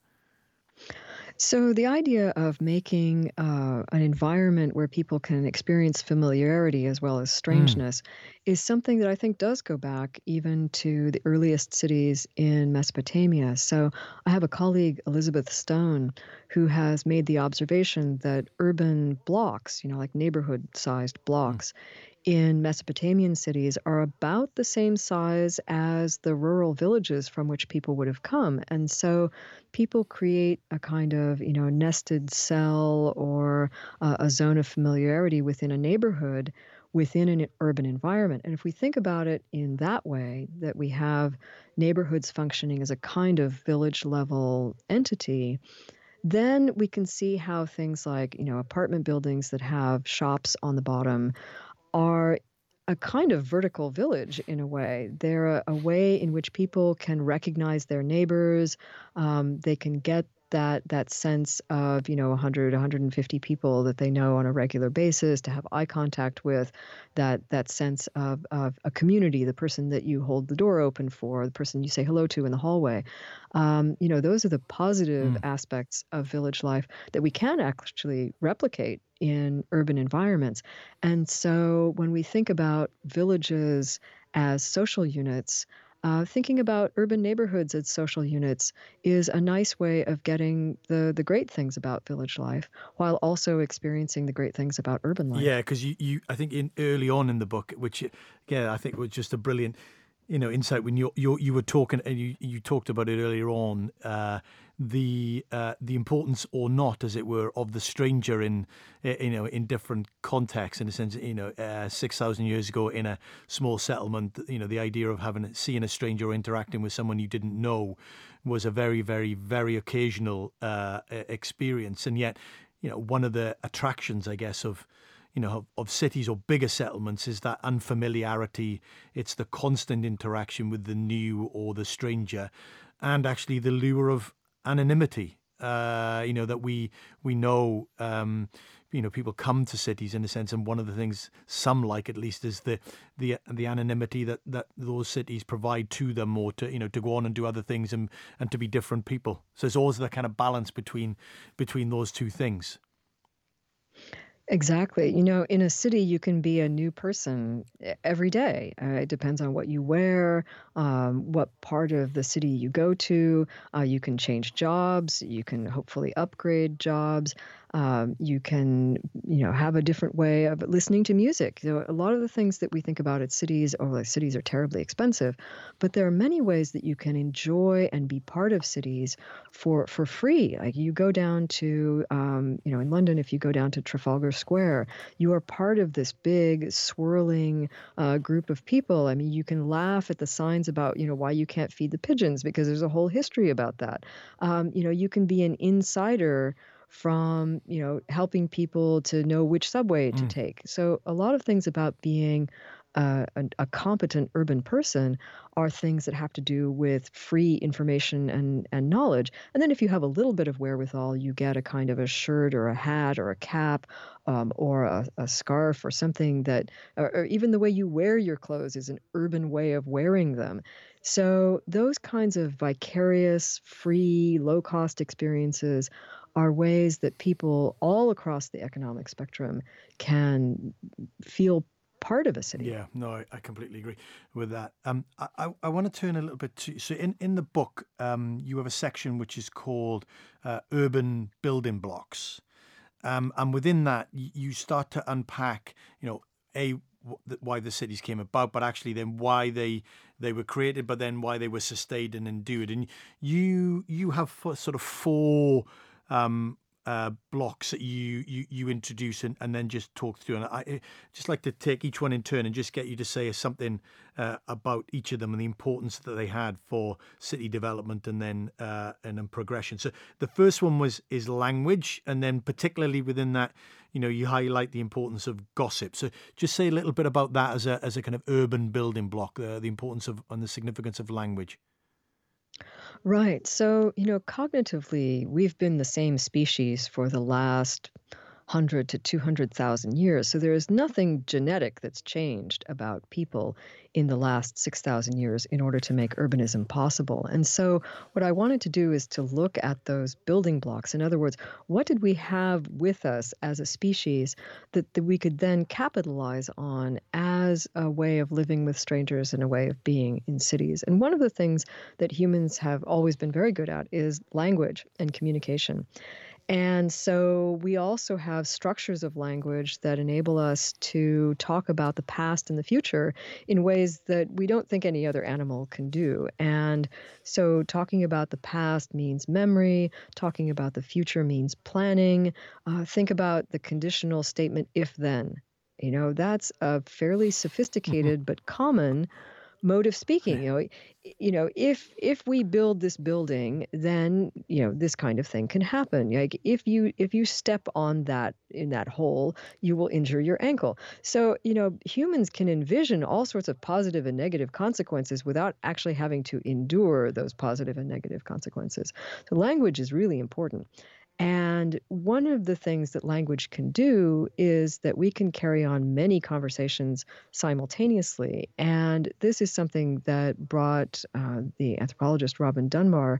So, the idea of making uh, an environment where people can experience familiarity as well as Mm. strangeness is something that I think does go back even to the earliest cities in Mesopotamia. So, I have a colleague, Elizabeth Stone, who has made the observation that urban blocks, you know, like neighborhood sized Mm. blocks, in Mesopotamian cities are about the same size as the rural villages from which people would have come. And so people create a kind of, you know, nested cell or uh, a zone of familiarity within a neighborhood within an urban environment. And if we think about it in that way, that we have neighborhoods functioning as a kind of village level entity, then we can see how things like, you know, apartment buildings that have shops on the bottom are a kind of vertical village in a way. They're a, a way in which people can recognize their neighbors. Um, they can get that that sense of, you know, one hundred, one hundred fifty people that they know on a regular basis to have eye contact with, that that sense of, of a community, the person that you hold the door open for, the person you say hello to in the hallway. Um, you know, those are the positive Mm. aspects of village life that we can actually replicate in urban environments. And so when we think about villages as social units, uh, thinking about urban neighborhoods as social units is a nice way of getting the, the great things about village life while also experiencing the great things about urban Yeah, life. because you, you, I think in early on in the book, which again I think was just a brilliant, you know, insight when you you you were talking and you you talked about it earlier on, uh, the uh, the importance or not, as it were, of the stranger in uh, you know in different contexts. In a sense, you know, uh, six thousand years ago in a small settlement, you know, the idea of having seeing a stranger or interacting with someone you didn't know was a very very very occasional uh, e- experience, and yet, you know, one of the attractions, I guess, of you know, of, of cities or bigger settlements is that unfamiliarity. It's the constant interaction with the new or the stranger, and actually the lure of anonymity. Uh, you know that we we know. Um, you know, people come to cities in a sense, and one of the things some like, at least, is the the the anonymity that, that those cities provide to them, or to you know to go on and do other things and and to be different people. So it's always the kind of balance between between those two things. Exactly. You know, in a city, you can be a new person e- every day. Uh, it depends on what you wear, um, what part of the city you go to. Uh, you can change jobs. You can hopefully upgrade jobs. Um, you can, you know, have a different way of listening to music. So a lot of the things that we think about at cities, oh, like cities are terribly expensive, but there are many ways that you can enjoy and be part of cities for for free. Like you go down to, um, you know, in London, if you go down to Trafalgar square. You are part of this big, swirling uh, group of people. I mean, you can laugh at the signs about, you know, why you can't feed the pigeons because there's a whole history about that. Um, you know, you can be an insider from, you know, helping people to know which subway to Mm. take. So a lot of things about being uh, a, a competent urban person are things that have to do with free information and, and knowledge. And then if you have a little bit of wherewithal, you get a kind of a shirt or a hat or a cap um, or a, a scarf or something that, or, or even the way you wear your clothes is an urban way of wearing them. So those kinds of vicarious, free, low-cost experiences are ways that people all across the economic spectrum can feel part of a city. Yeah, no, I, I completely agree with that. Um, I, I, I want to turn a little bit to, so in, in the book, um, you have a section which is called uh, Urban Building Blocks. Um, and within that, y- you start to unpack, you know, a wh- the- why the cities came about, but actually then why they they were created, but then why they were sustained and endured. And you you have fo- sort of four um, uh, blocks that you you you introduce and, and then just talk through. And I I just like to take each one in turn and just get you to say something uh, about each of them and the importance that they had for city development and then uh, and then progression. So the first one was is language, and then particularly within that, you know, you highlight the importance of gossip. So just say a little bit about that as a as a kind of urban building block, uh, the importance of and the significance of language. Right. So, you know, cognitively, we've been the same species for the last one hundred to two hundred thousand years. So there is nothing genetic that's changed about people in the last six thousand years in order to make urbanism possible. And so what I wanted to do is to look at those building blocks. In other words, what did we have with us as a species that, that we could then capitalize on as a way of living with strangers and a way of being in cities? And one of the things that humans have always been very good at is language and communication. And so we also have structures of language that enable us to talk about the past and the future in ways that we don't think any other animal can do. And so talking about the past means memory, talking about the future means planning. Uh, think about the conditional statement, if then. You know, that's a fairly sophisticated but common mode of speaking. You know, you know, if if we build this building, then you know this kind of thing can happen. Like if you if you step on that in that hole, you will injure your ankle. So you know, humans can envision all sorts of positive and negative consequences without actually having to endure those positive and negative consequences. So language is really important. And one of the things that language can do is that we can carry on many conversations simultaneously. And this is something that brought uh, the anthropologist Robin Dunbar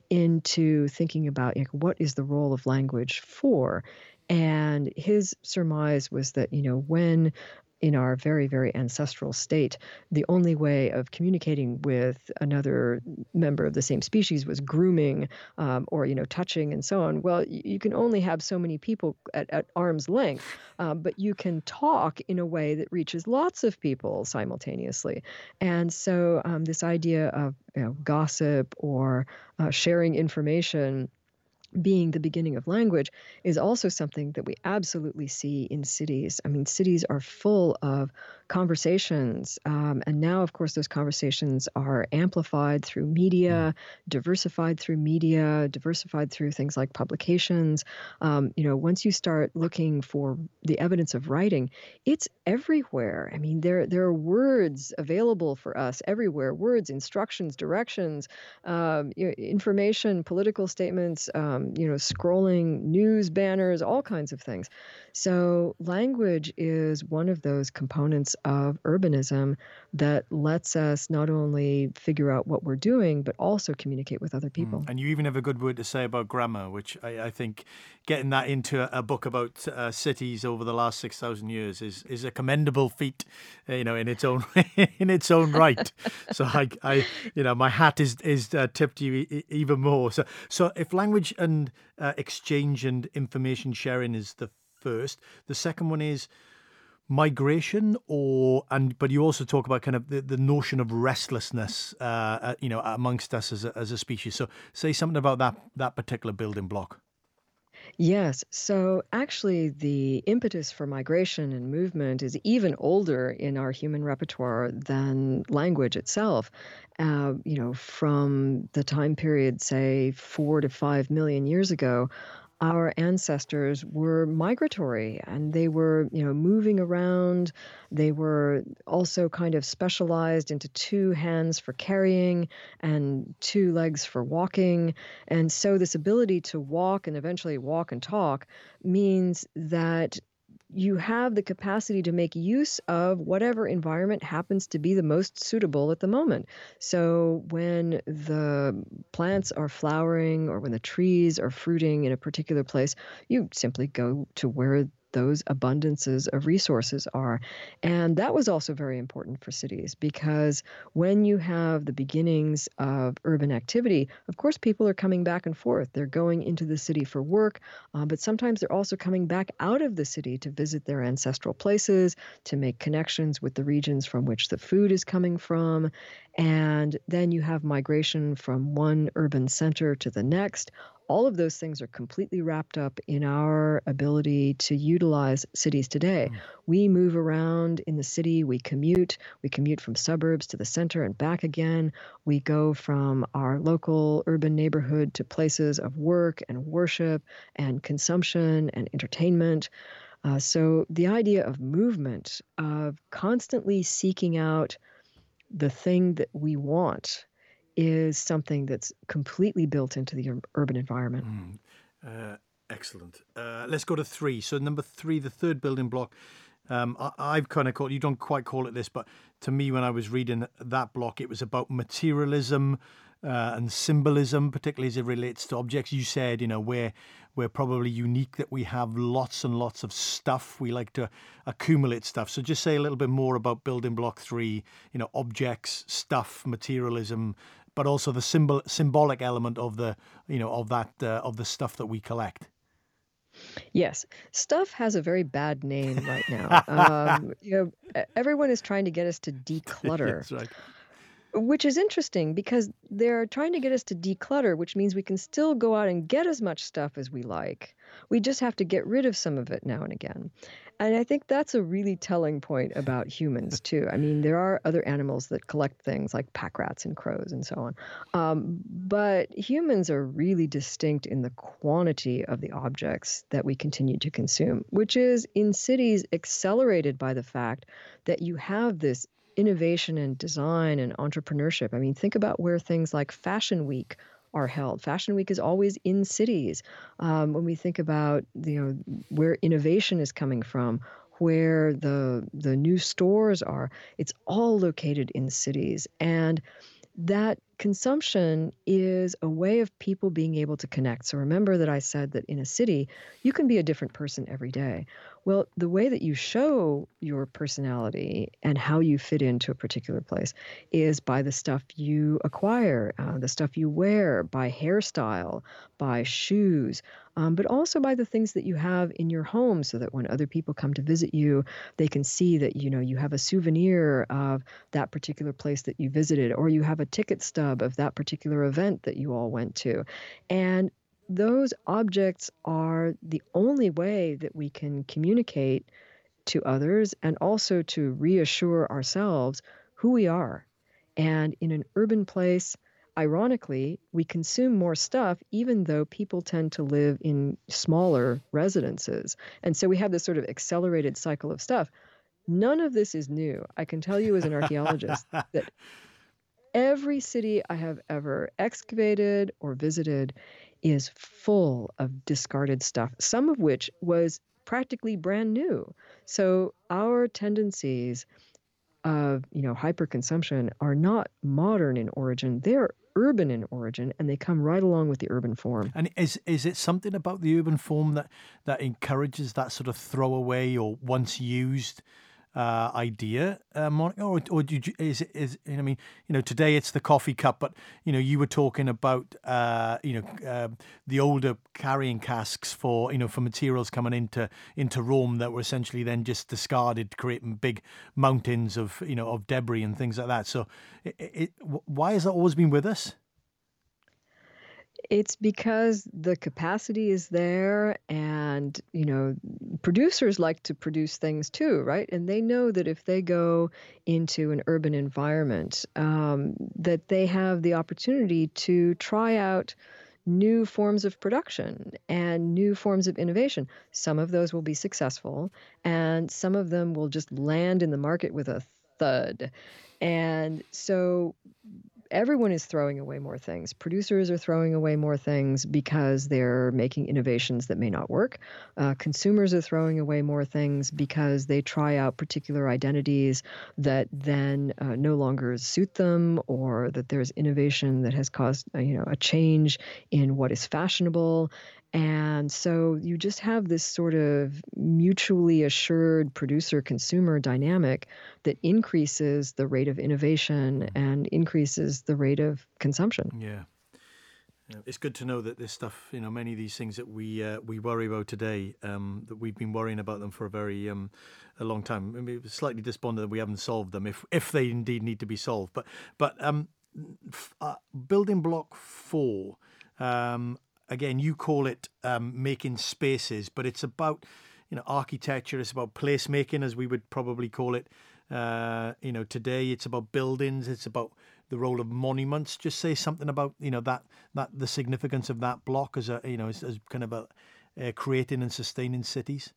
into thinking about, like, what is the role of language for? And his surmise was that, you know, when in our very, very ancestral state, the only way of communicating with another member of the same species was grooming um, or, you know, touching and so on. Well, y- you can only have so many people at, at arm's length, um, but you can talk in a way that reaches lots of people simultaneously. And so um, this idea of, you know, gossip or uh, sharing information being the beginning of language is also something that we absolutely see in cities. I mean, cities are full of conversations. Um, and now, of course, those conversations are amplified through Mm. media, diversified through media, diversified through things like publications. Um, you know, once you start looking for the evidence of writing, it's everywhere. I mean, there, there are words available for us everywhere, words, instructions, directions, um, you know, information, political statements, um, you know, scrolling news banners, all kinds of things. So language is one of those components of urbanism that lets us not only figure out what we're doing, but also communicate with other Mm. people. And you even have a good word to say about grammar, which I, I think getting that into a, a book about uh, cities over the last six thousand years is is a commendable feat, uh, you know, in its own in its own right. So I, I you know, my hat is is uh, tipped to you e- e- even more. So so if language and uh, exchange and information sharing is the first, the second one is migration, or and but you also talk about kind of the, the notion of restlessness uh, uh you know amongst us as a, as a species. So say something about that that particular building block. Yes. So actually, the impetus for migration and movement is even older in our human repertoire than language itself. Uh, you know, from the time period, say, four to five million years ago, our ancestors were migratory and they were, you know, moving around. They were also kind of specialized into two hands for carrying and two legs for walking. And so this ability to walk and eventually walk and talk means that you have the capacity to make use of whatever environment happens to be the most suitable at the moment. So when the plants are flowering or when the trees are fruiting in a particular place, you simply go to where those abundances of resources are. And that was also very important for cities because when you have the beginnings of urban activity, of course, people are coming back and forth. They're going into the city for work, uh, but sometimes they're also coming back out of the city to visit their ancestral places, to make connections with the regions from which the food is coming from. And then you have migration from one urban center to the next. All of those things are completely wrapped up in our ability to utilize cities today. Mm. We move around in the city, we commute, we commute from suburbs to the center and back again. We go from our local urban neighborhood to places of work and worship and consumption and entertainment. Uh, so the idea of movement, of constantly seeking out the thing that we want, is something that's completely built into the ur- urban environment. Mm. Uh, excellent. Uh, let's go to three. So number three, the third building block. Um, I, I've kind of called, you don't quite call it this, but to me, when I was reading that block, it was about materialism uh, and symbolism, particularly as it relates to objects. You said, you know, we're, we're probably unique that we have lots and lots of stuff. We like to accumulate stuff. So just say a little bit more about building block three, you know, objects, stuff, materialism, but also the symbol, symbolic element of the, you know, of that, uh, of the stuff that we collect. Yes, stuff has a very bad name right now. Um, you know, e- everyone is trying to get us to declutter. That's right. Which is interesting because they're trying to get us to declutter, which means we can still go out and get as much stuff as we like. We just have to get rid of some of it now and again. And I think that's a really telling point about humans, too. I mean, there are other animals that collect things like pack rats and crows and so on. Um, but humans are really distinct in the quantity of the objects that we continue to consume, which is in cities accelerated by the fact that you have this innovation and design and entrepreneurship. I mean, think about where things like Fashion Week are held. Fashion Week is always in cities. Um, when we think about, you know, where innovation is coming from, where the the new stores are, it's all located in cities. And that consumption is a way of people being able to connect. So remember that I said that in a city, you can be a different person every day. Well, the way that you show your personality and how you fit into a particular place is by the stuff you acquire, uh, the stuff you wear, by hairstyle, by shoes, um, but also by the things that you have in your home so that when other people come to visit you, they can see that, you know, you have a souvenir of that particular place that you visited, or you have a ticket stub of that particular event that you all went to. And those objects are the only way that we can communicate to others and also to reassure ourselves who we are. And in an urban place, ironically, we consume more stuff, even though people tend to live in smaller residences. And so we have this sort of accelerated cycle of stuff. None of this is new. I can tell you as an archaeologist that every city I have ever excavated or visited is full of discarded stuff, some of which was practically brand new. So our tendencies of, you know, hyperconsumption are not modern in origin. They're urban in origin, and they come right along with the urban form. And is is it something about the urban form that that encourages that sort of throwaway or once used uh, idea, uh, Monica, or or did you, is it is I mean, you know, today it's the coffee cup, but you know, you were talking about uh, you know uh, the older carrying casks for you know for materials coming into into Rome that were essentially then just discarded, creating big mountains of you know of debris and things like that. So, it, it, why has that always been with us? It's because the capacity is there and, you know, producers like to produce things too, right? And they know that if they go into an urban environment, um, that they have the opportunity to try out new forms of production and new forms of innovation. Some of those will be successful, and some of them will just land in the market with a thud. And so everyone is throwing away more things. Producers are throwing away more things because they're making innovations that may not work. Uh, consumers are throwing away more things because they try out particular identities that then uh, no longer suit them, or that there's innovation that has caused uh, you know a change in what is fashionable. And so you just have this sort of mutually assured producer-consumer dynamic that increases the rate of innovation and increases the rate of consumption. Yeah. Yeah. It's good to know that this stuff, you know, many of these things that we uh, we worry about today, um, that we've been worrying about them for a very um, a long time. I mean, it's slightly despondent that we haven't solved them, if if they indeed need to be solved. But but um, f- uh, building block four. Um, Again, you call it um, making spaces, but it's about, you know, architecture. It's about placemaking, as we would probably call it. Uh, you know, today it's about buildings. It's about the role of monuments. Just say something about, you know, that that the significance of that block as a, you know, as, as kind of a uh, creating and sustaining cities.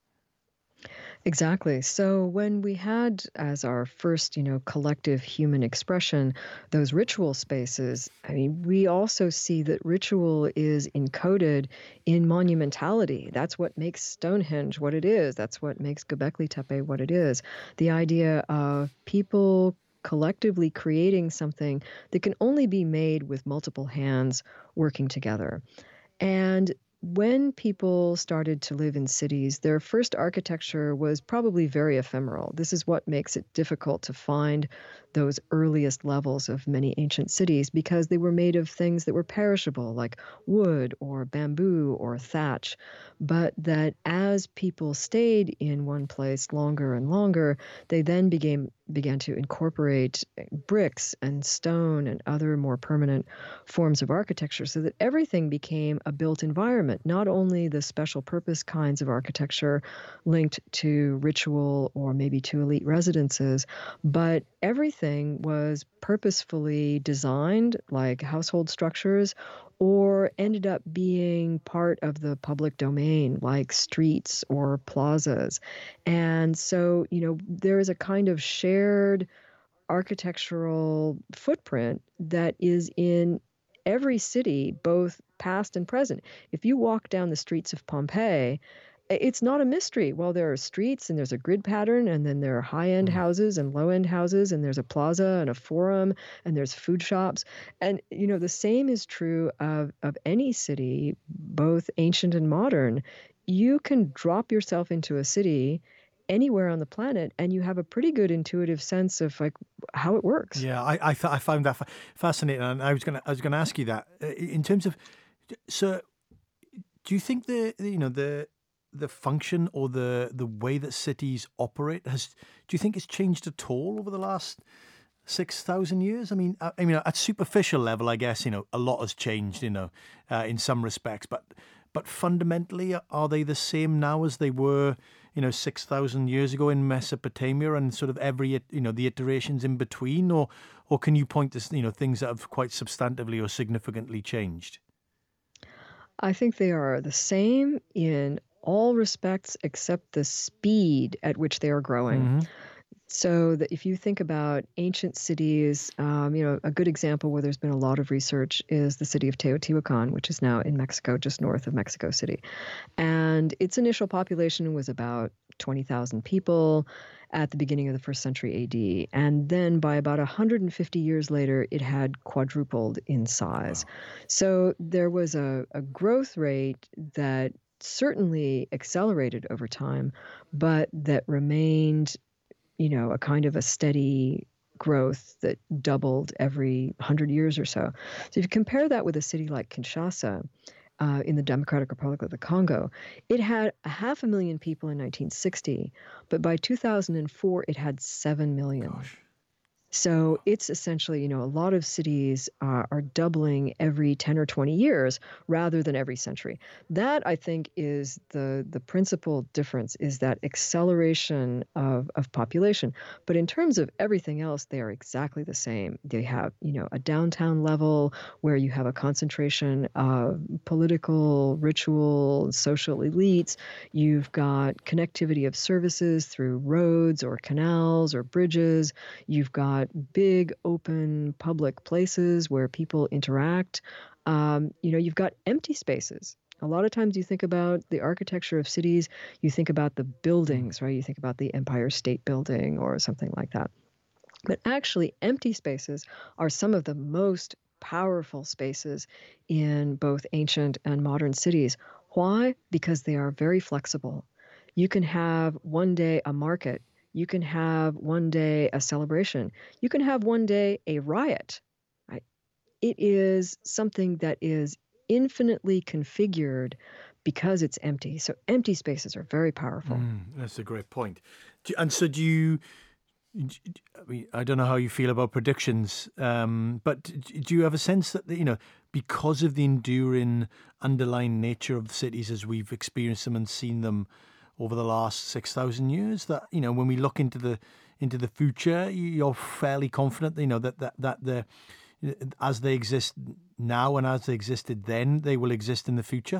Exactly. So when we had as our first, you know, collective human expression, those ritual spaces, I mean, we also see that ritual is encoded in monumentality. That's what makes Stonehenge what it is. That's what makes Göbekli Tepe what it is. The idea of people collectively creating something that can only be made with multiple hands working together. And when people started to live in cities, their first architecture was probably very ephemeral. This is what makes it difficult to find those earliest levels of many ancient cities, because they were made of things that were perishable, like wood or bamboo or thatch. But that as people stayed in one place longer and longer, they then began began to incorporate bricks and stone and other more permanent forms of architecture, so that everything became a built environment, not only the special purpose kinds of architecture linked to ritual or maybe to elite residences, but everything was purposefully designed, like household structures, or ended up being part of the public domain, like streets or plazas. And so, you know, there is a kind of shared architectural footprint that is in every city, both past and present. If you walk down the streets of Pompeii, it's not a mystery. Well, there are streets and there's a grid pattern, and then there are high-end Mm. houses and low-end houses, and there's a plaza and a forum, and there's food shops. And, you know, the same is true of, of any city, both ancient and modern. You can drop yourself into a city anywhere on the planet, and you have a pretty good intuitive sense of like how it works. Yeah, I I, th- I found that fa- fascinating, and I was gonna I was gonna ask you that uh, in terms of, so do you think the the, you know the the function or the the way that cities operate has, do you think it's changed at all over the last six thousand years? I mean, I, I mean, at superficial level, I guess, you know, a lot has changed, you know, uh, in some respects, but but fundamentally, are they the same now as they were, you know, six thousand years ago in Mesopotamia, and sort of every, you know, the iterations in between, or or can you point to, you know, things that have quite substantively or significantly changed? I think they are the same in all respects except the speed at which they are growing. Hmm. So that if you think about ancient cities, um, you know, a good example where there's been a lot of research is the city of Teotihuacan, which is now in Mexico, just north of Mexico City. And its initial population was about twenty thousand people at the beginning of the first century A D. And then by about one hundred fifty years later, it had quadrupled in size. Wow. So there was a, a growth rate that certainly accelerated over time, but that remained, you know, a kind of a steady growth that doubled every one hundred years or so. So if you compare that with a city like Kinshasa, uh, in the Democratic Republic of the Congo, it had a half a million people in nineteen sixty, but by two thousand four, it had seven million. Gosh. So it's essentially, you know, a lot of cities are, are doubling every ten or twenty years rather than every century. That I think is the the principal difference is that acceleration of, of population. But in terms of everything else, they are exactly the same. They have, you know, a downtown level where you have a concentration of political, ritual, social elites. You've got connectivity of services through roads or canals or bridges. You've got big, open, public places where people interact. Um, you know, you've got empty spaces. A lot of times you think about the architecture of cities, you think about the Mm. buildings, right? You think about the Empire State Building or something like that. But actually, empty spaces are some of the most powerful spaces in both ancient and modern cities. Why? Because they are very flexible. You can have one day a market, you can have one day a celebration, you can have one day a riot. Right? It is something that is infinitely configured because it's empty. So, empty spaces are very powerful. Mm, that's a great point. Do, and so do you, I mean, I don't know how you feel about predictions, um, but do you have a sense that, you know, because of the enduring underlying nature of cities as we've experienced them and seen them over the last six thousand years, that, you know, when we look into the into the future, you're fairly confident, you know, that that that the as they exist now and as they existed then, they will exist in the future?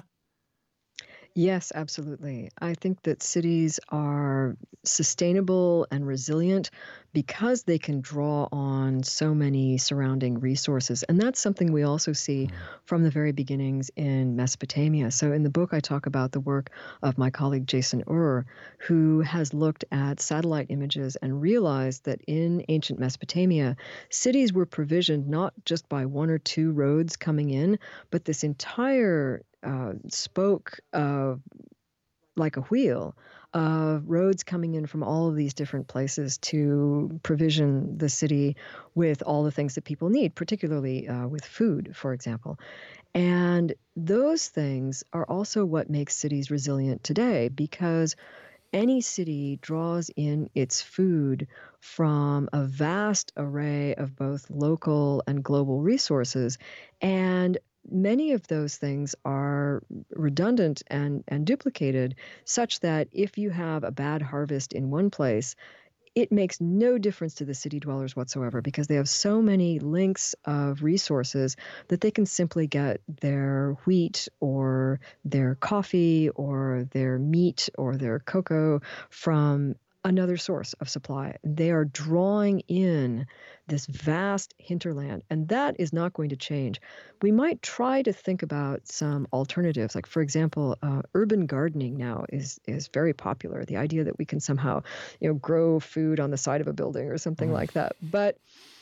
Yes, absolutely. I think that cities are sustainable and resilient because they can draw on so many surrounding resources. And that's something we also see Mm. from the very beginnings in Mesopotamia. So in the book, I talk about the work of my colleague Jason Ur, who has looked at satellite images and realized that in ancient Mesopotamia, cities were provisioned not just by one or two roads coming in, but this entire uh, spoke of like a wheel of roads coming in from all of these different places to provision the city with all the things that people need, particularly uh, with food, for example. And those things are also what makes cities resilient today because any city draws in its food from a vast array of both local and global resources. And many of those things are redundant and, and duplicated, such that if you have a bad harvest in one place, it makes no difference to the city dwellers whatsoever because they have so many links of resources that they can simply get their wheat or their coffee or their meat or their cocoa from another source of supply. They are drawing in this vast hinterland, and that is not going to change. We might try to think about some alternatives. Like, for example, uh, urban gardening now is is very popular. The idea that we can somehow you know, grow food on the side of a building or something Mm. like that. But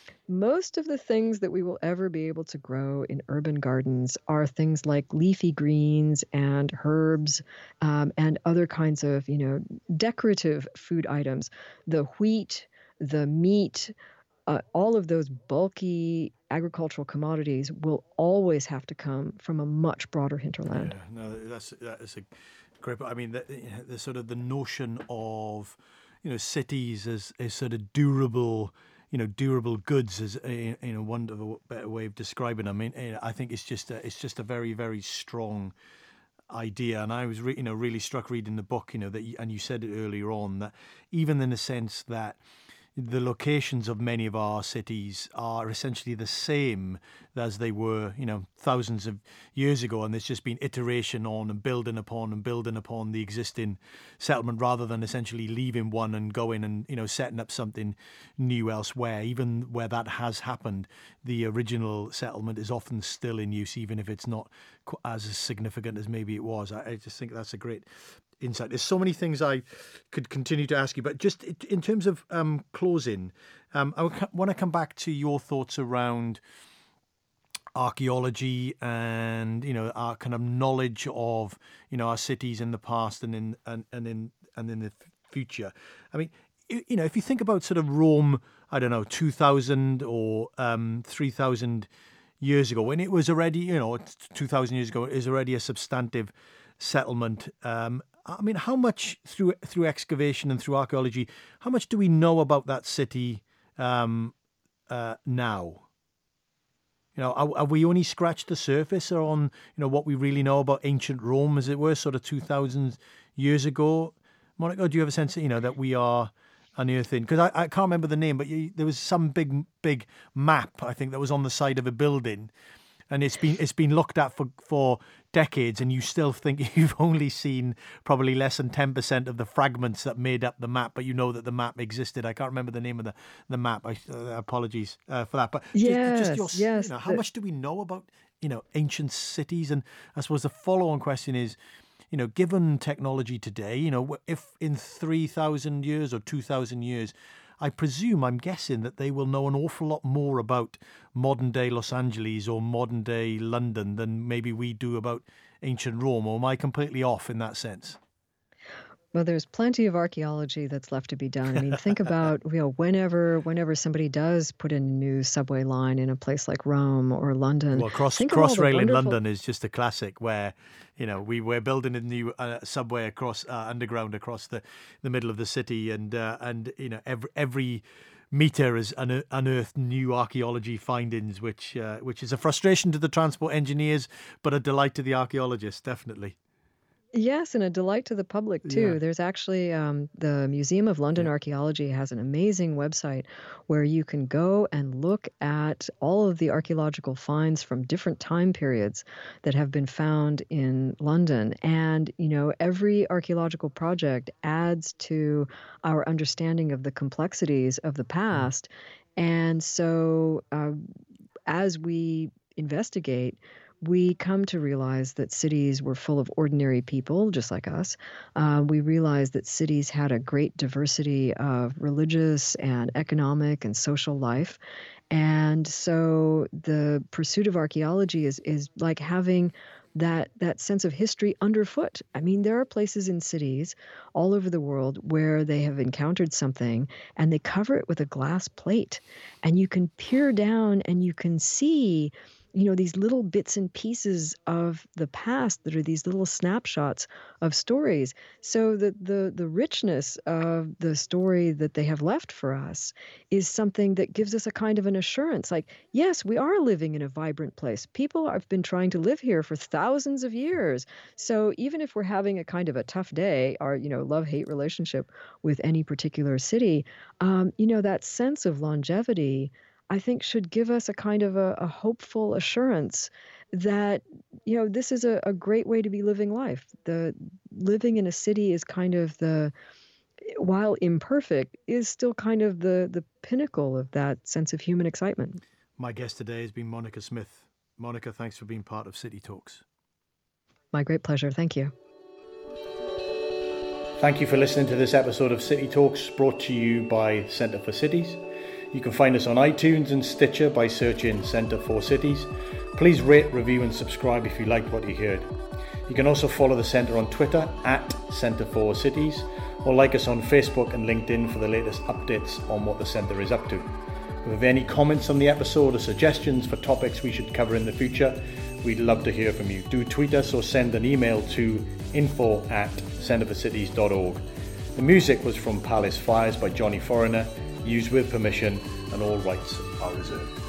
most of the things that we will ever be able to grow in urban gardens are things like leafy greens and herbs um, and other kinds of, you know, decorative food items. The wheat, the meat, uh, all of those bulky agricultural commodities will always have to come from a much broader hinterland. Yeah, no, that's that is a great. I mean, the, the sort of the notion of, you know, cities as, as sort of durable, you know, durable goods is a, you know, one of a better way of describing. I mean, eh, I think it's just a, it's just a very very strong idea. And I was, re- you know, really struck reading the book, you know, that you, and you said it earlier on that even in the sense that the locations of many of our cities are essentially the same as they were, you know, thousands of years ago. And there's just been iteration on and building upon and building upon the existing settlement rather than essentially leaving one and going and, you know, setting up something new elsewhere. Even where that has happened, the original settlement is often still in use, even if it's not qu- as significant as maybe it was. I, I just think that's a great insight. There's so many things I could continue to ask you, but just in terms of um, closing, um, I want to come back to your thoughts around archaeology and, you know, our kind of knowledge of, you know, our cities in the past and in and, and in and in the future. I mean, you know, if you think about sort of Rome, I don't know, two thousand or um, three thousand years ago, when it was already, you know, two thousand years ago, it was already a substantive settlement. Um, I mean, how much through through excavation and through archaeology, how much do we know about that city um, uh, now? You know, are, are we only scratched the surface on, you know, what we really know about ancient Rome, as it were, sort of two thousand years ago? Monica, do you have a sense, you know, that we are unearthing? Because I, I can't remember the name, but you, there was some big, big map, I think, that was on the side of a building. And it's been it's been looked at for, for decades, and you still think you've only seen probably less than ten percent of the fragments that made up the map, but you know that the map existed. I can't remember the name of the, the map. I, uh, apologies uh, for that. But yes, just, just your, yes, you know, how the... much do we know about, you know, ancient cities? And I suppose the follow-on question is, you know, given technology today, you know, if in three thousand years or two thousand years, I presume, I'm guessing that they will know an awful lot more about modern day Los Angeles or modern day London than maybe we do about ancient Rome. Or am I completely off in that sense? Well, there's plenty of archaeology that's left to be done. I mean, think about, you know, whenever whenever somebody does put in a new subway line in a place like Rome or London. Well, cross think Crossrail wonderful... in London is just a classic where, you know, we were building a new uh, subway across uh, underground across the, the middle of the city, and uh, and you know every every meter has unear- unearthed new archaeology findings, which uh, which is a frustration to the transport engineers, but a delight to the archaeologists, definitely. Yes, and a delight to the public, too. Yeah. There's actually um, the Museum of London Yeah. Archaeology has an amazing website where you can go and look at all of the archaeological finds from different time periods that have been found in London. And, you know, every archaeological project adds to our understanding of the complexities of the past. And so uh, as we investigate, we come to realize that cities were full of ordinary people, just like us. Uh, we realize that cities had a great diversity of religious and economic and social life. And so the pursuit of archaeology is is like having that that sense of history underfoot. I mean, there are places in cities all over the world where they have encountered something and they cover it with a glass plate. And you can peer down and you can see, you know, these little bits and pieces of the past that are these little snapshots of stories. So the the the richness of the story that they have left for us is something that gives us a kind of an assurance. Like, yes, we are living in a vibrant place. People have been trying to live here for thousands of years. So even if we're having a kind of a tough day, our, you know, love-hate relationship with any particular city, um, you know, that sense of longevity, I think, should give us a kind of a, a hopeful assurance that, you know, this is a, a great way to be living life. The living in a city is kind of the, while imperfect, is still kind of the the pinnacle of that sense of human excitement. My guest today has been Monica Smith. Monica, thanks for being part of City Talks. My great pleasure. Thank you. Thank you for listening to this episode of City Talks, brought to you by Centre for Cities. You can find us on iTunes and Stitcher by searching Centre for Cities. Please rate, review and subscribe if you liked what you heard. You can also follow the Centre on Twitter at Centre for Cities, or like us on Facebook and LinkedIn for the latest updates on what the Centre is up to. If you have any comments on the episode or suggestions for topics we should cover in the future, we'd love to hear from you. Do tweet us or send an email to info at centreforcities dot org. The music was from Palace Fires by Johnny Foreigner, used with permission, and all rights are reserved.